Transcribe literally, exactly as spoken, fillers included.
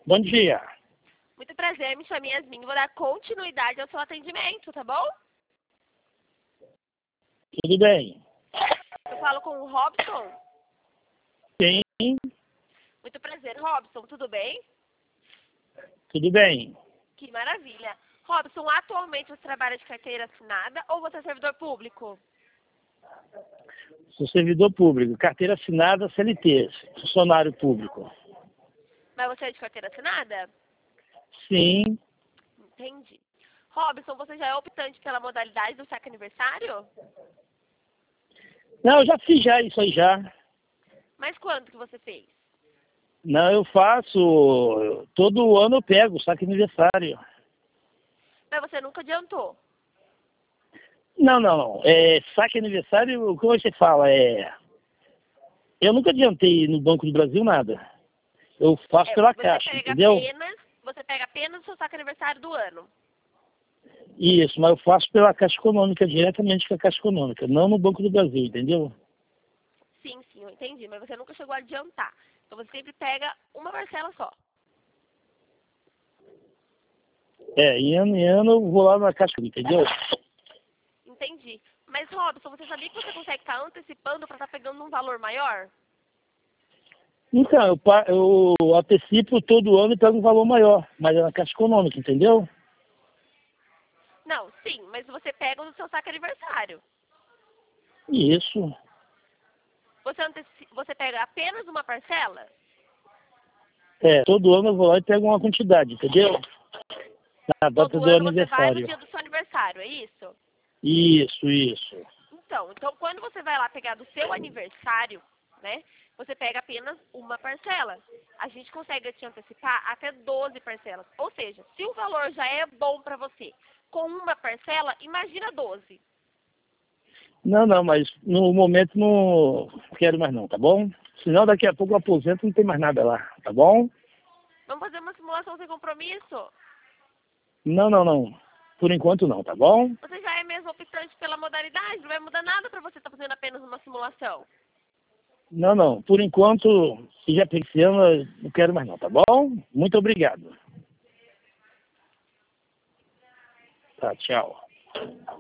Bom dia. Muito prazer, me chamo Yasmin. Vou dar continuidade ao seu atendimento, tá bom? Tudo bem? Eu falo com o Robson. Sim, Muito prazer, Robson. Tudo bem? tudo bem. Que maravilha. Robson, atualmente você trabalha de carteira assinada ou você é servidor público? Sou servidor público, carteira assinada C L T, funcionário público. Mas você é de carteira assinada? Sim. Entendi. Robson, você já é optante pela modalidade do saque aniversário? Não, eu já fiz já isso aí já. Mas quando que você fez? Não, eu faço, todo ano eu pego saque aniversário. Mas você nunca adiantou. Não, não, não. É, saque aniversário, o que você fala é... Eu nunca adiantei no Banco do Brasil nada. Eu faço É, pela você Caixa, pega entendeu? apenas, você pega apenas o seu saque aniversário do ano. Isso, mas eu faço pela Caixa Econômica, diretamente com a Caixa Econômica, não no Banco do Brasil, entendeu? Sim, sim, eu entendi, mas você nunca chegou a adiantar. Então você sempre pega uma parcela só. É, em ano em ano eu vou lá na Caixa, entendeu? Entendi. Mas, Robson, você sabia que você consegue estar antecipando para estar pegando um valor maior? Então, eu, pa- eu antecipo todo ano e pego um valor maior, mas é na Caixa Econômica, entendeu? Não, sim, mas você pega no seu saque aniversário. Isso. Você, anteci... você pega apenas uma parcela? É, todo ano eu vou lá e pego uma quantidade, entendeu? Na data Todo do ano você vai no aniversário. dia do seu aniversário, é isso? Isso, isso. Então, então quando você vai lá pegar do seu aniversário, né, você pega apenas uma parcela. A gente consegue te antecipar até doze parcelas. Ou seja, se o valor já é bom para você com uma parcela, imagina doze. Não, não, mas no momento não quero mais não, tá bom? Senão daqui a pouco eu aposento e não tem mais nada lá, tá bom? Vamos fazer uma simulação sem compromisso? Não, não, não. Por enquanto não, tá bom? Você já é mesmo optante pela modalidade, não vai mudar nada para você estar fazendo apenas uma simulação. Não, não. Por enquanto, se já pensando, eu não quero mais não, tá bom? Muito obrigado. Tá, tchau.